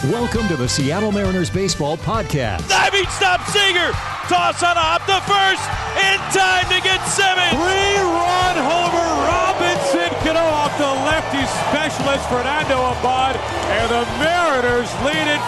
Welcome to the Seattle Mariners Baseball Podcast. Diving stop, Seager. Toss on hop to first. In time to get Simmons. Three-run homer. Robinson Cano off the lefty specialist Fernando Abad. And the Mariners lead it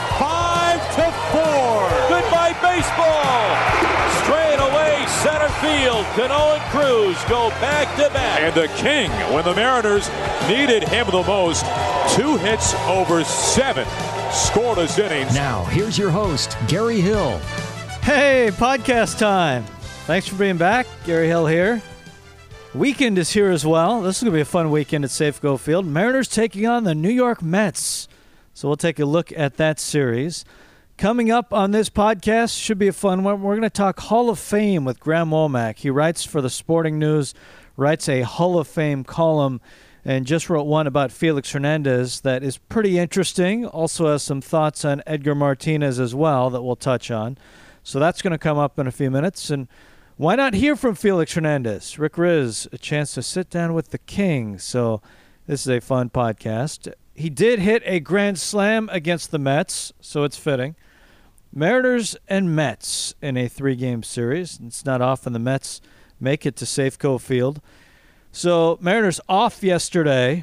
5-4. Goodbye, baseball. Straight away, center field. Cano and Cruz go back to back. And the king, when the Mariners needed him the most, 2 hits over 7 scoreless innings. Now, here's your host, Gary Hill. Hey, podcast time. Thanks for being back. Gary Hill here. Weekend is here as well. This is going to be a fun weekend at Safeco Field. Mariners taking on the New York Mets. So we'll take a look at that series. Coming up on this podcast should be a fun one. We're going to talk Hall of Fame with Graham Womack. He writes for the Sporting News, writes a Hall of Fame column, and just wrote one about Felix Hernandez that is pretty interesting. Also has some thoughts on Edgar Martinez as well that we'll touch on. So that's going to come up in a few minutes. And why not hear from Felix Hernandez? Rick Riz, a chance to sit down with the king. So this is a fun podcast. He did hit a grand slam against the Mets, so it's fitting. Mariners and Mets in a 3-game series. It's not often the Mets make it to Safeco Field. So Mariners off yesterday.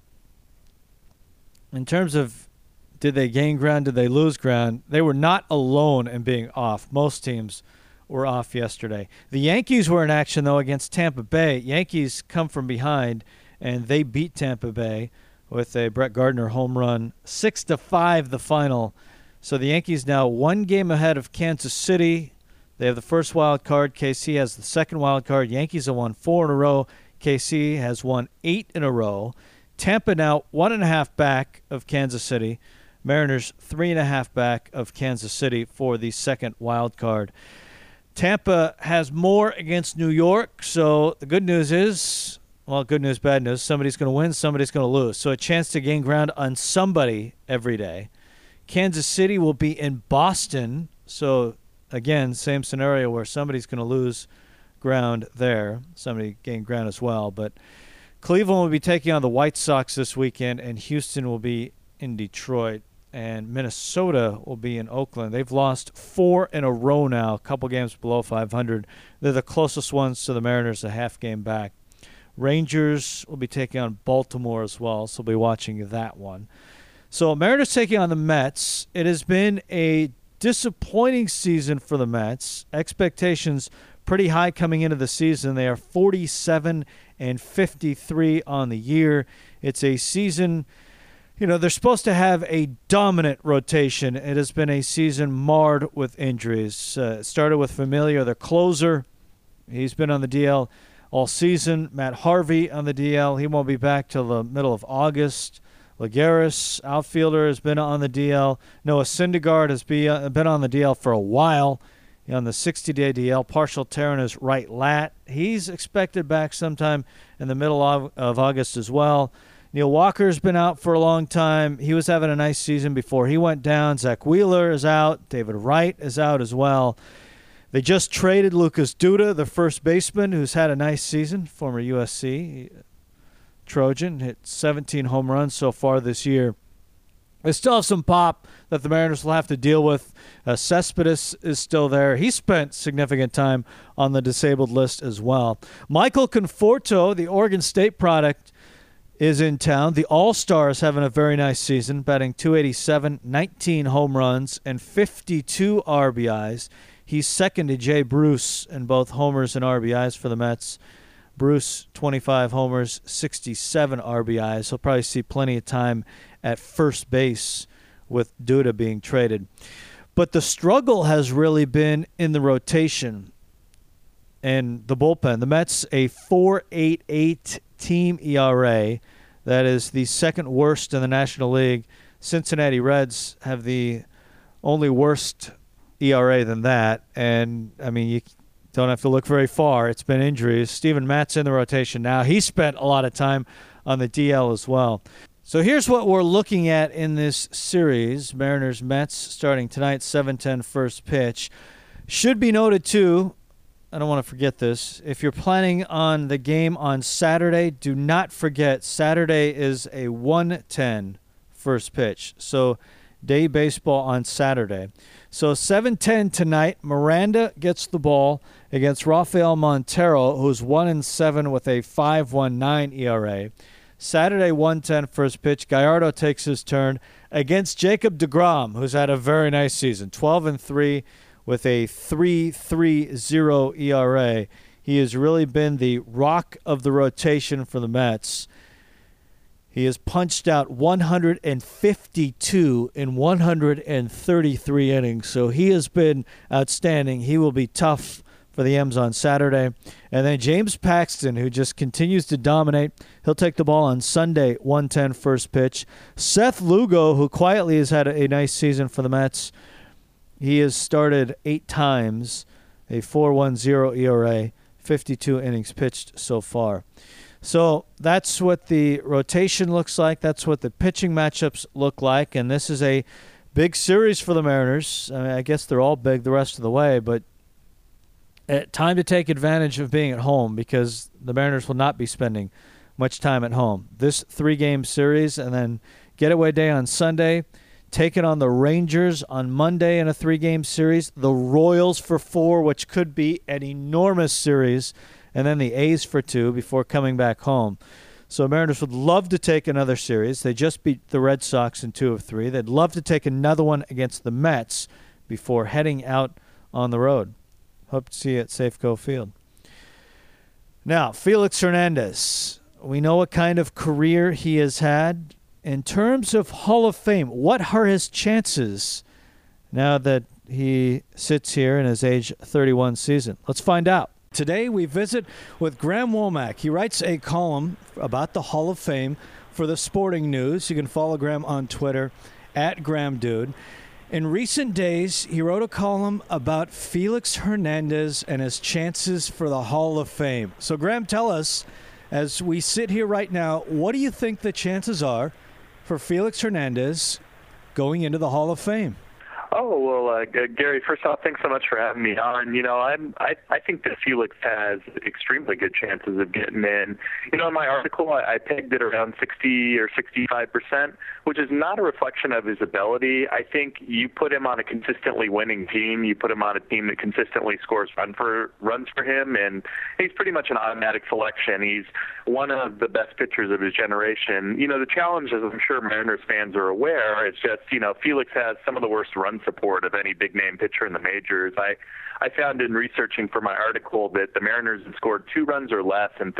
In terms of did they gain ground, did they lose ground, they were not alone in being off. Most teams were off yesterday. The Yankees were in action, though, against Tampa Bay. Yankees come from behind, and they beat Tampa Bay with a Brett Gardner home run. 6-5 the final. So the Yankees now 1 game ahead of Kansas City. They have the first wild card. KC has the second wild card. Yankees have won 4 in a row. KC has won 8 in a row. Tampa now 1.5 back of Kansas City. Mariners 3.5 back of Kansas City for the second wild card. Tampa has more against New York, so the good news is, well, good news, bad news, somebody's going to win, somebody's going to lose. So a chance to gain ground on somebody every day. Kansas City will be in Boston, so again, same scenario where somebody's going to lose ground there. Somebody gain ground as well. But Cleveland will be taking on the White Sox this weekend, and Houston will be in Detroit, and Minnesota will be in Oakland. They've lost 4 in a row now, a couple games below 500. They're the closest ones to the Mariners, a half game back. Rangers will be taking on Baltimore as well, so we'll be watching that one. So Mariners taking on the Mets. It has been a disappointing season for the Mets. Expectations pretty high coming into the season. They are 47-53 on the year. It's a season, they're supposed to have a dominant rotation. It has been a season marred with injuries. It started with Familia, their closer. He's been on the DL all season. Matt Harvey on the DL. He won't be back till the middle of August. Lagares, outfielder, has been on the DL. Noah Syndergaard has been on the DL for a while. On the 60-day DL, partial tear in his right lat. He's expected back sometime in the middle of August as well. Neil Walker's been out for a long time. He was having a nice season before he went down. Zach Wheeler is out. David Wright is out as well. They just traded Lucas Duda, the first baseman, who's had a nice season, former USC Trojan, hit 17 home runs so far this year. They still have some pop that the Mariners will have to deal with. Cespedes is still there. He spent significant time on the disabled list as well. Michael Conforto, the Oregon State product, is in town. The All-Star is having a very nice season, batting .287, 19 home runs, and 52 RBIs. He's second to Jay Bruce in both homers and RBIs for the Mets. Bruce, 25 homers, 67 RBIs. He'll probably see plenty of time at first base with Duda being traded. But the struggle has really been in the rotation and the bullpen. The Mets, a .488 team ERA. That is the second worst in the National League. Cincinnati Reds have the only worst ERA than that. And, you don't have to look very far. It's been injuries. Steven Matt's in the rotation now. He spent a lot of time on the DL as well. So here's what we're looking at in this series. Mariners-Mets starting tonight, 7:10 first pitch. Should be noted, too, I don't want to forget this, if you're planning on the game on Saturday, do not forget Saturday is a 1:10 first pitch. So day baseball on Saturday. So 7:10 tonight, Miranda gets the ball against Rafael Montero, who's 1-7 with a 5.19 ERA. Saturday, 1:10 first pitch. Gallardo takes his turn against Jacob deGrom, who's had a very nice season, 12-3 with a 3.30 ERA. He has really been the rock of the rotation for the Mets. He has punched out 152 in 133 innings, so he has been outstanding. He will be tough for the M's on Saturday. And then James Paxton, who just continues to dominate. He'll take the ball on Sunday, 1:10 first pitch. Seth Lugo, who quietly has had a nice season for the Mets. He has started 8 times, a 4.10 ERA, 52 innings pitched so far. So that's what the rotation looks like. That's what the pitching matchups look like. And this is a big series for the Mariners. I mean, I guess they're all big the rest of the way, but time to take advantage of being at home because the Mariners will not be spending much time at home. This 3-game series and then getaway day on Sunday, taking on the Rangers on Monday in a 3-game series, the Royals for 4, which could be an enormous series, and then the A's for 2 before coming back home. So Mariners would love to take another series. They just beat the Red Sox in 2 of 3. They'd love to take another one against the Mets before heading out on the road. Hope to see you at Safeco Field. Now, Felix Hernandez. We know what kind of career he has had. In terms of Hall of Fame, what are his chances now that he sits here in his age 31 season? Let's find out. Today we visit with Graham Womack. He writes a column about the Hall of Fame for the Sporting News. You can follow Graham on Twitter @GrahamDude. In recent days, he wrote a column about Felix Hernandez and his chances for the Hall of Fame. So, Graham, tell us, as we sit here right now, what do you think the chances are for Felix Hernandez going into the Hall of Fame? Oh, well, Gary, first off, thanks so much for having me on. You know, I think that Felix has extremely good chances of getting in. You know, in my article, I pegged it around 60 or 65%, which is not a reflection of his ability. I think you put him on a consistently winning team, you put him on a team that consistently scores runs for him, and he's pretty much an automatic selection. He's one of the best pitchers of his generation. You know, the challenge, as I'm sure Mariners fans are aware, is just, you know, Felix has some of the worst run support of any big-name pitcher in the majors. I found in researching for my article that the Mariners have scored 2 runs or less in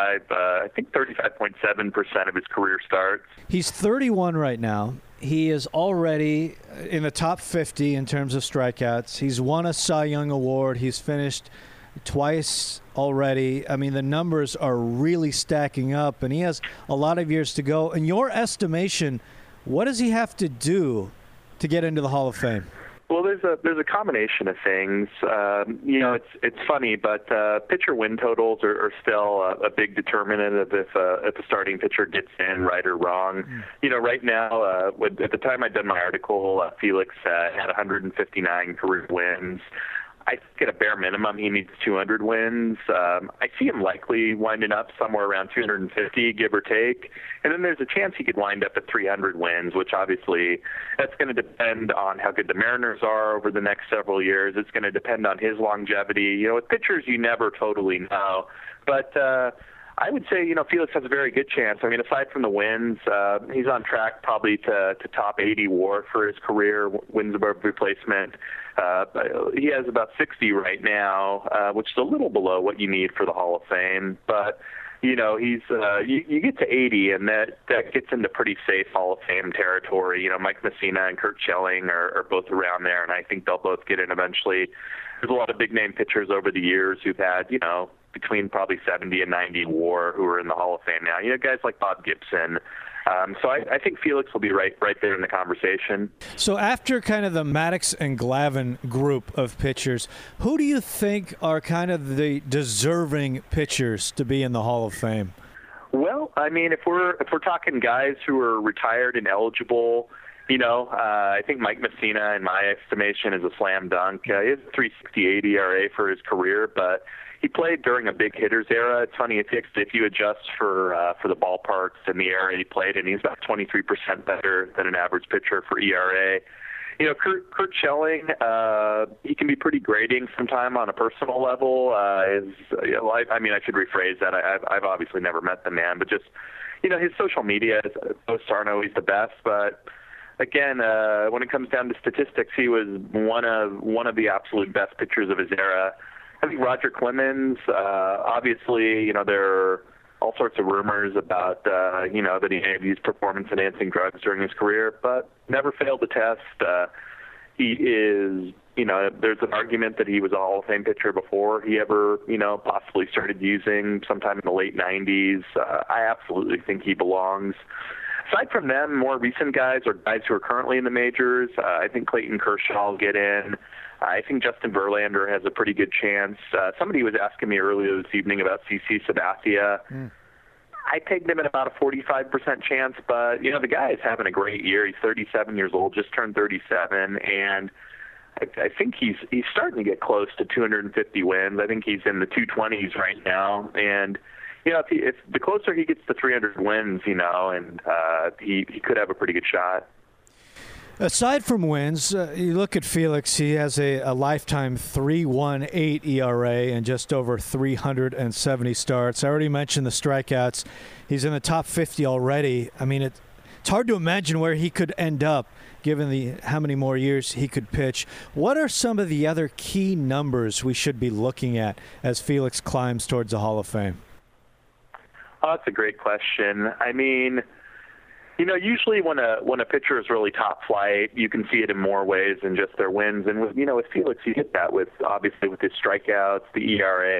35.7% of his career starts. He's 31 right now. He is already in the top 50 in terms of strikeouts. He's won a Cy Young Award. He's finished twice already. I mean, the numbers are really stacking up, and he has a lot of years to go. In your estimation, what does he have to do to get into the Hall of Fame? Well, there's a combination of things. You know, it's funny, but pitcher win totals are still a big determinant of if a starting pitcher gets in, right or wrong. You know, right now, at the time I did my article, Felix had 159 career wins. I think at a bare minimum he needs 200 wins. I see him likely winding up somewhere around 250, give or take. And then there's a chance he could wind up at 300 wins, which obviously that's going to depend on how good the Mariners are over the next several years. It's going to depend on his longevity. You know, with pitchers, you never totally know. But I would say, you know, Felix has a very good chance. I mean, aside from the wins, he's on track probably to top 80 WAR for his career, wins above replacement. He has about 60 right now, which is a little below what you need for the Hall of Fame. But, you know, he's you get to 80, and that gets into pretty safe Hall of Fame territory. You know, Mike Mussina and Curt Schilling are both around there, and I think they'll both get in eventually. There's a lot of big-name pitchers over the years who've had, you know, between probably 70 and 90 WAR who are in the Hall of Fame now. You know, guys like Bob Gibson. So I think Felix will be right there in the conversation. So after kind of the Maddox and Glavine group of pitchers, who do you think are kind of the deserving pitchers to be in the Hall of Fame? Well, I mean, if we're talking guys who are retired and eligible, you know, I think Mike Mussina, in my estimation, is a slam dunk. He has a 3.68 ERA for his career, but he played during a big hitters era. It's funny, if you adjust for the ballparks and the era he played in, he's about 23% better than an average pitcher for ERA. You know, Curt Schilling, he can be pretty grating sometime on a personal level. I should rephrase that. I've obviously never met the man, but just, you know, his social media posts aren't always the best. But again, when it comes down to statistics, he was one of the absolute best pitchers of his era. I think Roger Clemens, obviously, you know, there are all sorts of rumors about, you know, that he may have used performance-enhancing drugs during his career, but never failed to test. He is, you know, there's an argument that he was a Hall of Fame pitcher before he ever, you know, possibly started using sometime in the late 90s. I absolutely think he belongs. Aside from them, more recent guys or guys who are currently in the majors, I think Clayton Kershaw will get in. I think Justin Verlander has a pretty good chance. Somebody was asking me earlier this evening about CC Sabathia. I pegged him at about a 45% chance, but, you know, the guy is having a great year. He's 37 years old, just turned 37, and I think he's starting to get close to 250 wins. I think he's in the 220s right now, and you know, if the closer he gets to 300 wins, you know, and he could have a pretty good shot. Aside from wins, you look at Felix, he has a lifetime 3.18 ERA and just over 370 starts. I already mentioned the strikeouts. He's in the top 50 already. I mean, it's hard to imagine where he could end up given how many more years he could pitch. What are some of the other key numbers we should be looking at as Felix climbs towards the Hall of Fame? Oh, that's a great question. I mean, you know, usually when a pitcher is really top flight, you can see it in more ways than just their wins. And with Felix, you get that with his strikeouts, the ERA.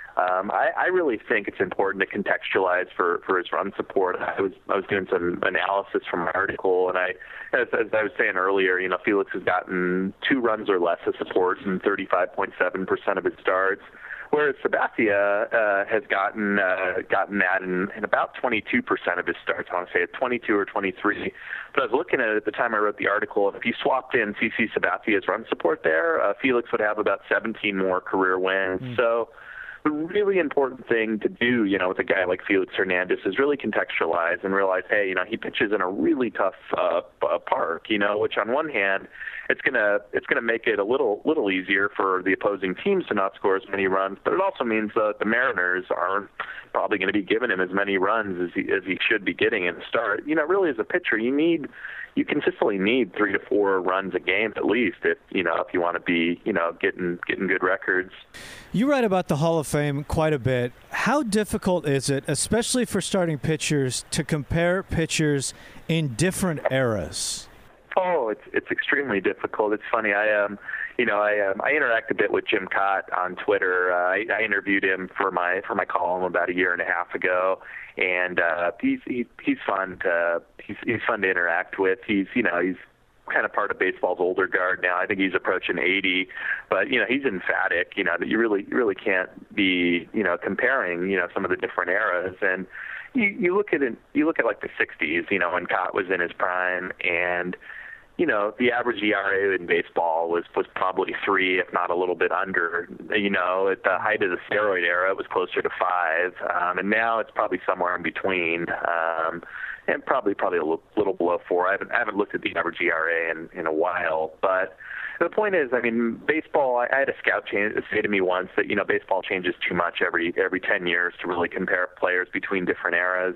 I really think it's important to contextualize for his run support. I was doing some analysis from my article, and as I was saying earlier, you know, Felix has gotten 2 runs or less of support in 35.7% of his starts, whereas Sabathia has gotten that in about 22% of his starts. I want to say at 22 or 23. But I was looking at it at the time I wrote the article, and if you swapped in CC Sabathia's run support there, Felix would have about 17 more career wins. So the really important thing to do, you know, with a guy like Felix Hernandez is really contextualize and realize, hey, you know, he pitches in a really tough park, you know, which on one hand, it's gonna make it a little easier for the opposing teams to not score as many runs, but it also means that the Mariners aren't probably going to be giving him as many runs as he should be getting in the start. You know, really as a pitcher, you consistently need 3 to 4 runs a game at least if you want to be, you know, getting good records. You write about the Hall of Fame quite a bit. How difficult is it, especially for starting pitchers, to compare pitchers in different eras? Oh, it's extremely difficult. It's funny. I interact a bit with Jim Cott on Twitter. I interviewed him for my column about a year and a half ago, and he's fun to interact with. He's kind of part of baseball's older guard now. I think he's approaching 80, but you know, he's emphatic. You know, that you really can't be, you know, comparing, you know, some of the different eras. And you look at like the 60s, you know, when Cott was in his prime, and you know, the average ERA in baseball was probably 3, if not a little bit under. You know, at the height of the steroid era, it was closer to 5, and now it's probably somewhere in between, and probably a little below 4. I haven't looked at the average ERA in a while, but the point is, I mean, baseball. I had a scout say to me once that, you know, baseball changes too much every 10 years to really compare players between different eras.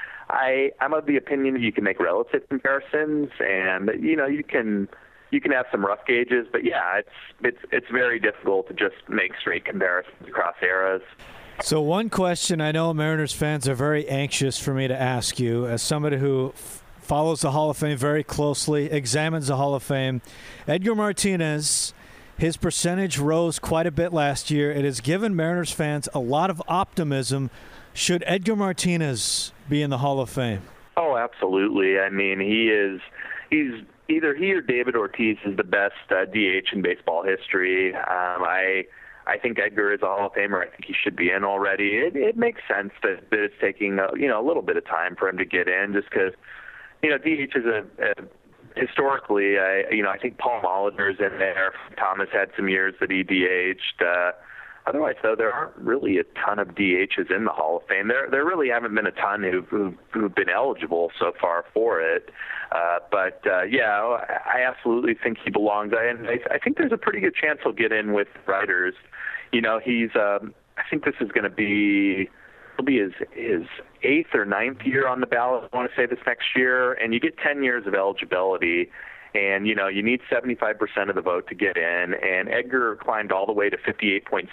I'm of the opinion that you can make relative comparisons, and you know, you can have some rough gauges, but yeah, it's very difficult to just make straight comparisons across eras. So one question I know Mariners fans are very anxious for me to ask you, as somebody who follows the Hall of Fame very closely, examines the Hall of Fame, Edgar Martinez, his percentage rose quite a bit last year. It has given Mariners fans a lot of optimism. Should Edgar Martinez be in the Hall of Fame? Oh, absolutely. I mean, he's either he or David Ortiz is the best DH in baseball history. I think Edgar is a Hall of Famer. I think he should be in already. It makes sense that it's taking a little bit of time for him to get in, just because, you know, DH is historically, I think Paul Molitor's in there. Thomas had some years that he DH'd. Otherwise, though, there aren't really a ton of DHs in the Hall of Fame. There really haven't been a ton who've been eligible so far for it. But I absolutely think he belongs. And I think there's a pretty good chance he'll get in with writers. He's I think this is going to be it'll be his 8th or 9th year on the ballot, I want to say, this next year, and you get 10 years of eligibility. And, you need 75% of the vote to get in. And Edgar climbed all the way to 58.6%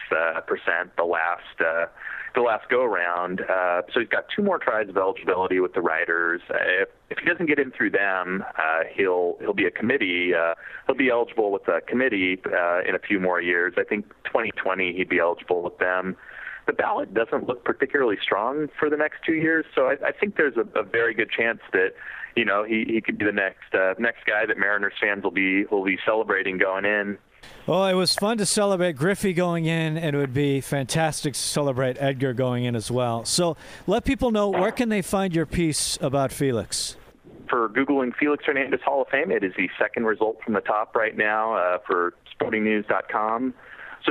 the last go-around. So he's got 2 more tries of eligibility with the writers. If he doesn't get in through them, he'll be a committee. He'll be eligible with a committee in a few more years. I think 2020 he'd be eligible with them. The ballot doesn't look particularly strong for the next 2 years, so I think there's a very good chance that he could be the next guy that Mariners fans will be celebrating going in. Well, it was fun to celebrate Griffey going in, and it would be fantastic to celebrate Edgar going in as well. So let people know, where can they find your piece about Felix? For Googling Felix Hernandez Hall of Fame, it is the second result from the top right now for sportingnews.com. So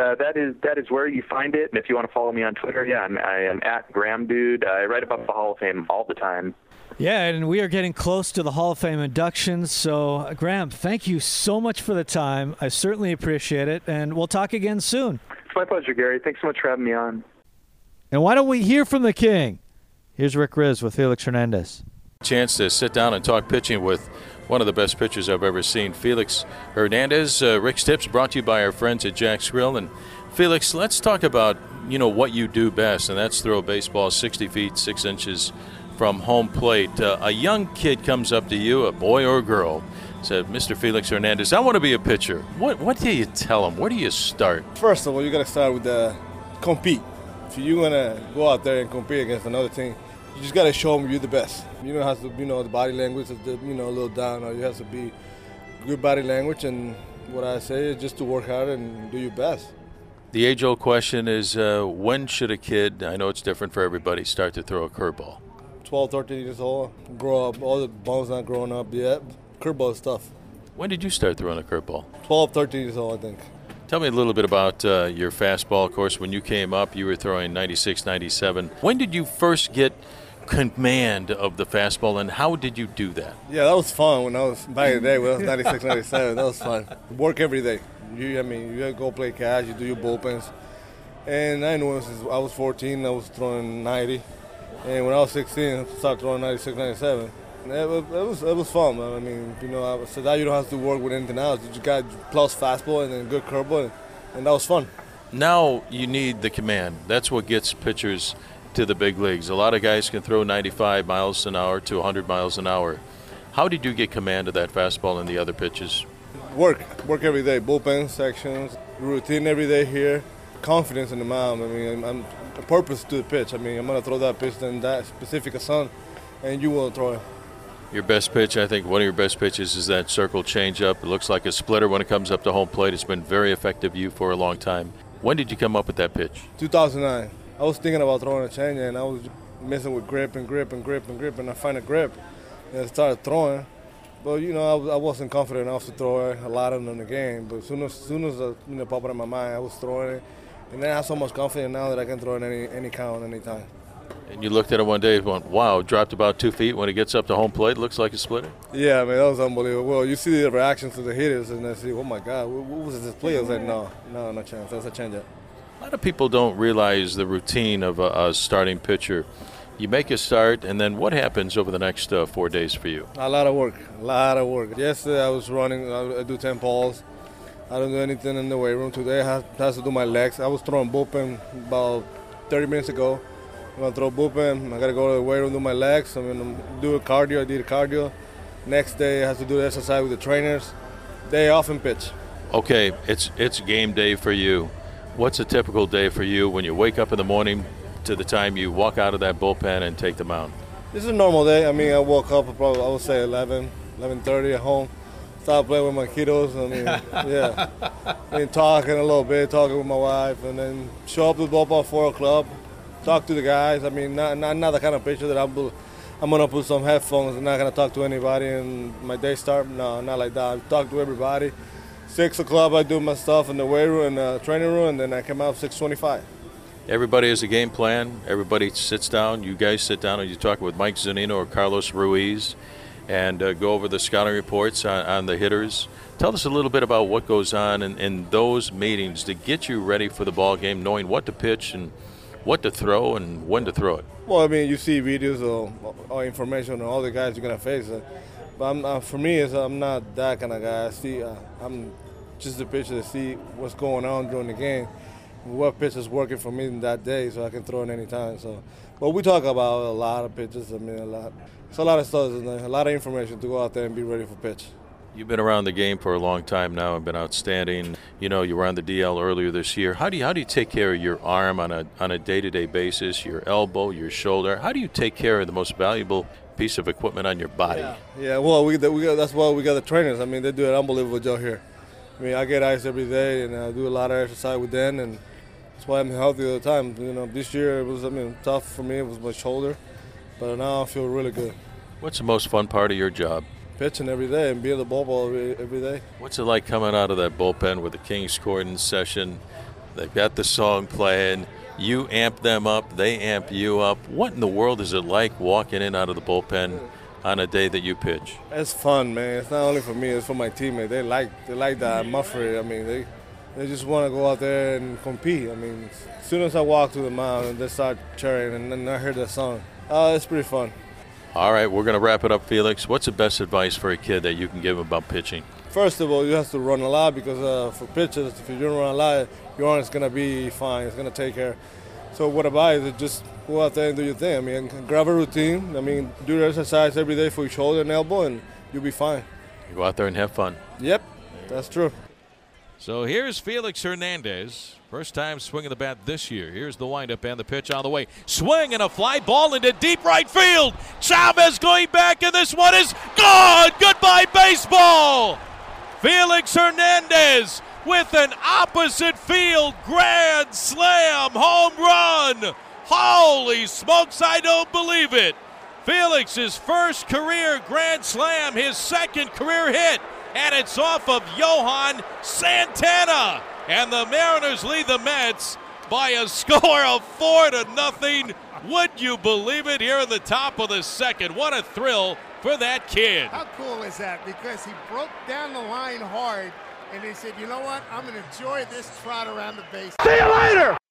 that is where you find it. And if you want to follow me on Twitter, I am at GrahamDude. I write about the Hall of Fame all the time. Yeah, and we are getting close to the Hall of Fame inductions. So, Graham, thank you so much for the time. I certainly appreciate it, and we'll talk again soon. It's my pleasure, Gary. Thanks so much for having me on. And why don't we hear from the King? Here's Rick Rizzs with Felix Hernandez. Chance to sit down and talk pitching with one of the best pitchers I've ever seen, Felix Hernandez. Rick's Tips brought to you by our friends at Jack's Grill. And Felix, let's talk about what you do best, and that's throw a baseball 60 feet 6 inches from home plate. A young kid comes up to you, a boy or a girl, said, "Mr. Felix Hernandez, I want to be a pitcher." What do you tell him? Where do you start? First of all, you got to start with compete. If you're gonna go out there and compete against another team, you just got to show them you're the best. You don't have to, the body language is, a little down, or you have to be good body language. And what I say is just to work hard and do your best. The age-old question is, when should a kid, I know it's different for everybody, start to throw a curveball? 12, 13 years old, grow up, all the bones not growing up yet. Curveball is tough. When did you start throwing a curveball? 12, 13 years old, I think. Tell me a little bit about your fastball. Of course, when you came up, you were throwing 96, 97. When did you first get command of the fastball, and how did you do that? Yeah, that was fun when I was back in the day when I was 96, 97. That was fun. Work every day. You gotta go play catch, you do your bullpens. And I knew since I was 14, I was throwing 90. And when I was 16, I started throwing 96, 97. And it was fun. I mean, so now you don't have to work with anything else. You just got plus fastball and then good curveball, and that was fun. Now you need the command. That's what gets pitchers to the big leagues. A lot of guys can throw 95 miles an hour to 100 miles an hour. How did you get command of that fastball and the other pitches? Work every day, bullpen sections, routine every day here, confidence in the mound. I mean, I'm a purpose to the pitch. I mean, I'm going to throw that pitch in that specific sun, and you will throw it. Your best pitch, I think one of your best pitches is that circle changeup. It looks like a splitter when it comes up to home plate. It's been very effective for you for a long time. When did you come up with that pitch? 2009. I was thinking about throwing a changeup, and I was messing with grip, and I find a grip, and I started throwing. But, I wasn't confident enough to throw a lot of them in the game. But as soon as it popped in my mind, I was throwing it. And then I have so much confidence now that I can throw it any count, any time. And you looked at it one day and went, wow, dropped about 2 feet. When it gets up to home plate, it looks like a splitter. Yeah, man, that was unbelievable. Well, you see the reactions to the hitters, and they say, oh, my God, what was this play? I was like, no chance. That's a changeup. A lot of people don't realize the routine of a starting pitcher. You make a start, and then what happens over the next 4 days for you? A lot of work. Yesterday I was running. I do 10 balls. I don't do anything in the weight room. Today I have to do my legs. I was throwing bullpen about 30 minutes ago. I'm going to throw bullpen. I got to go to the weight room, do my legs. I'm going to do a cardio. I did cardio. Next day I have to do the exercise with the trainers. Day off and pitch. Okay, it's game day for you. What's a typical day for you when you wake up in the morning to the time you walk out of that bullpen and take the mound? This is a normal day. I mean, I woke up probably, I would say 11:30 at home. Start playing with my kiddos. I mean, yeah. And talking a little bit, talking with my wife, and then show up to the ballpark 4 o'clock, talk to the guys. I mean, not the kind of pitcher that I'm going to put some headphones and not going to talk to anybody and my day start. No, not like that. I talk to everybody. 6 o'clock I do my stuff in the weight room and the training room, and then I come out 6:25. Everybody has a game plan. Everybody sits down. You guys sit down and you talk with Mike Zunino or Carlos Ruiz and go over the scouting reports on the hitters. Tell us a little bit about what goes on in those meetings to get you ready for the ball game, knowing what to pitch and what to throw and when to throw it. Well, I mean, you see videos or information on all the guys you're going to face. But for me, I'm not that kind of guy. I'm just the pitcher to see what's going on during the game, what pitch is working for me in that day, so I can throw it any time. So, but we talk about a lot of pitches. I mean, a lot. It's a lot of stuff, a lot of information to go out there and be ready for pitch. You've been around the game for a long time now and been outstanding. You know, you were on the DL earlier this year. How do you take care of your arm on a day-to-day basis, your elbow, your shoulder? How do you take care of the most valuable piece of equipment on your body? Yeah. Well, that's why we got the trainers. I mean, they do an unbelievable job here. I mean, I get ice every day, and I do a lot of exercise with them, and that's why I'm healthy all the time. You know, this year it was, tough for me. It was my shoulder, but now I feel really good. What's the most fun part of your job? Pitching every day and being the ball every day. What's it like coming out of that bullpen with the Kings Corden session? They've got the song playing. You amp them up. They amp you up. What in the world is it like walking in out of the bullpen on a day that you pitch? It's fun, man. It's not only for me. It's for my teammates. They like that atmosphere. I mean, they just want to go out there and compete. I mean, as soon as I walk to the mound and they start cheering and then I hear the song, it's pretty fun. All right, we're going to wrap it up, Felix. What's the best advice for a kid that you can give him about pitching? First of all, you have to run a lot because for pitchers, if you don't run a lot, your arm is going to be fine. It's going to take care. So what advice is just go out there and do your thing. I mean, grab a routine. I mean, do the exercise every day for your shoulder and elbow, and you'll be fine. You go out there and have fun. Yep, that's true. So here's Felix Hernandez. First time swinging the bat this year. Here's the windup and the pitch on the way. Swing and a fly ball into deep right field. Chavez going back, and this one is gone. Goodbye, baseball. Felix Hernandez with an opposite field grand slam home run. Holy smokes, I don't believe it. Felix's first career grand slam, his second career hit, and it's off of Johan Santana. And the Mariners lead the Mets by a score of 4-0. Would you believe it? Here in the top of the second. What a thrill for that kid. How cool is that? Because he broke down the line hard, and he said, you know what? I'm going to enjoy this trot around the base. See you later!